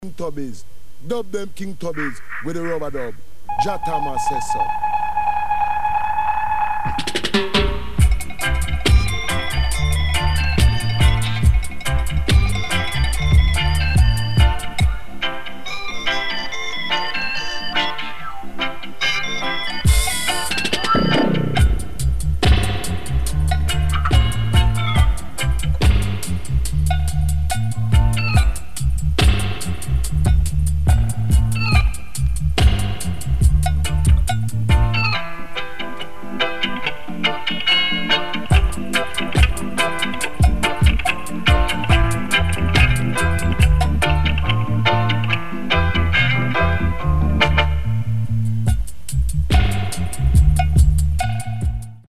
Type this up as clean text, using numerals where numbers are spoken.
King Tubbies. Dub them King Tubbies with the rubber dub. Jatama says so.